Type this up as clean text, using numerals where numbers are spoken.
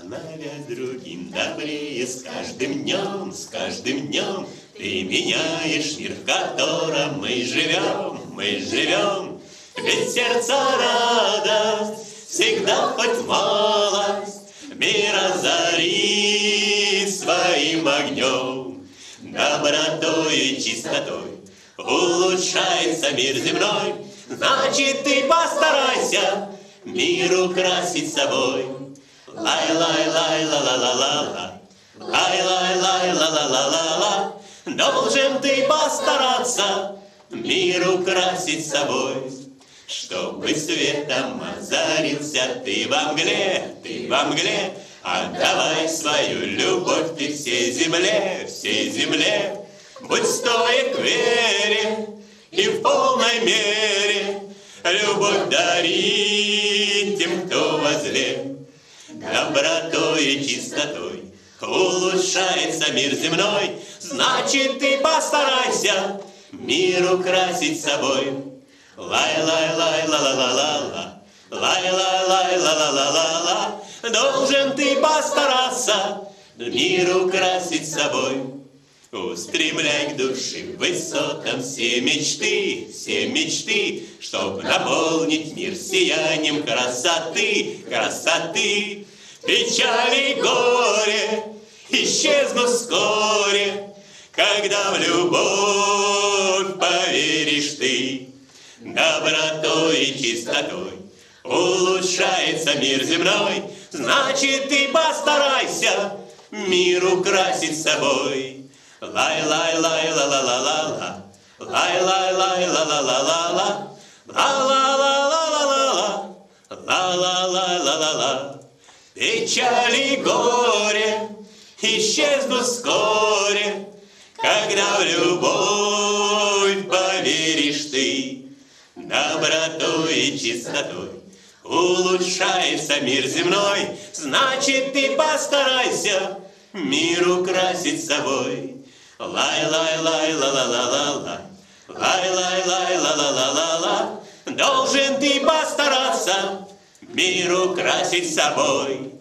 становясь другим добрее. С каждым днем ты меняешь мир, в котором мы живем. Ведь сердце радость всегда хоть малость мир озарит своим огнем. Добротой и чистотой улучшается мир земной. Значит, ты постарайся мир украсить собой. Лай-лай-лай-ла-ла-ла-ла-ла, лай-лай-лай-ла-ла-ла-ла-ла. Должен ты постараться мир украсить собой. Чтобы светом озарился ты во мгле, отдавай свою любовь ты всей земле. Будь стоек вере и в полной мере любовь дарить тем, кто возле. Добротой и чистотой улучшается мир земной. Значит, ты постарайся мир украсить собой. Лай-лай-лай-ла-ла-ла-ла-ла, лай-лай-лай-ла-ла-ла-ла-ла. Должен ты постараться мир украсить собой. Устремляй к душе высотам все мечты, чтоб наполнить мир сиянием красоты. Печали и горе исчезнут вскоре, когда в любовь поверишь ты. Добротой и чистотой улучшается мир земной. Значит, ты постарайся мир украсить собой. Лай-лай-лай-ла-ла-ла-ла-ла, лай-лай-лай-ла-ла-ла-ла-ла, ла-ла-ла-ла-ла-ла-ла, ла-ла-ла-ла-ла-ла. Печали и горе исчезнут вскоре, когда в любовь поверишь ты. Добротой и чистотой улучшается мир земной. Значит, ты постарайся мир украсить собой. Лай-лай-лай-ла-ла-ла-ла-ла, лай-лай-лай-ла-ла-ла-ла-ла. Должен ты постараться мир украсить собой.